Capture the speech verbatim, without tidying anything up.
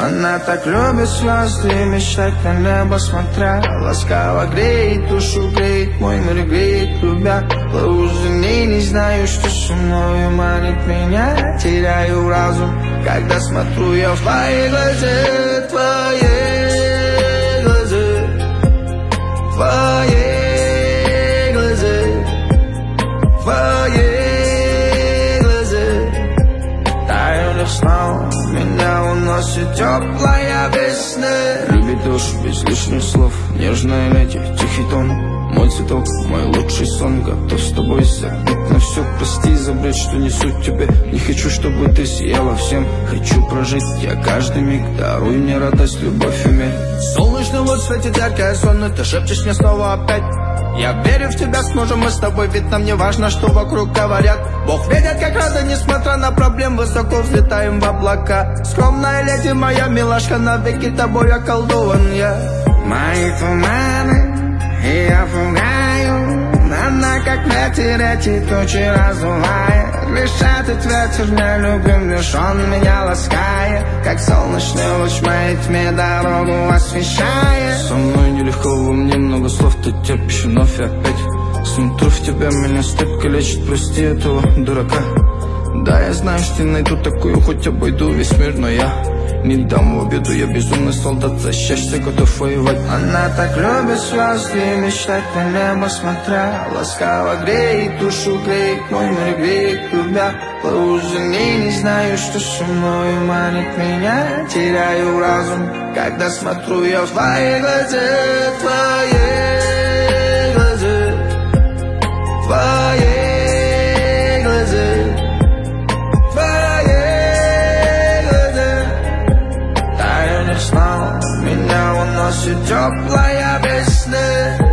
Она так любит звезды и мечтать на небо смотря. Ласково греет душу, греет мой мир, греет любя. Плыву за ней, не знаю, что со мною манит меня. Теряю разум, когда смотрю я в твои глаза, твои глаза, твои глаза, твои глаза. Таю снова меня уносит теплая весна. Любит душу без лишних слов, нежная леди, тихий тон. Мой цветок, мой лучший сон. Готов с тобой забыть на все. Прости за бред, что несу тебе. Не хочу, чтобы ты сияла всем. Хочу прожить я каждый миг. Даруй мне радость, любовь и мир. Солнечный луч светит яркое сонно. Ты шепчешь мне снова опять. Я верю в тебя, сможем мы с тобой. Ведь нам не важно, что вокруг говорят. Бог видит, как рада, несмотря на проблем. Высоко взлетаем в облака. Скромная леди, моя милашка, навеки тобой околдован я. Мои туманы, и я пугаю. Она как ветер, эти тучи раздувает. Лишь этот ветер не любим, лишь он меня ласкает. Как солнечный луч в моей тьме дорогу освещает. Со мной нелегко, во мне много слов. Ты терпишь вновь и опять. Смотрю в тебя, меня стыд калечит. Прости этого дурака. Да, я знаю, что найду такую, хоть обойду весь мир, но я не дам в обиду, я безумный солдат, за счастье готов воевать. Она так любит звезды и мечтать на небо смотря. Ласково греет душу, греет мой мир, греет любя. Плыву за ней, не знаю, что со мною манит меня. Теряю разум, когда смотрю я в твои глаза, твои глаза, твои глаза. Снова меня уносит теплая весна.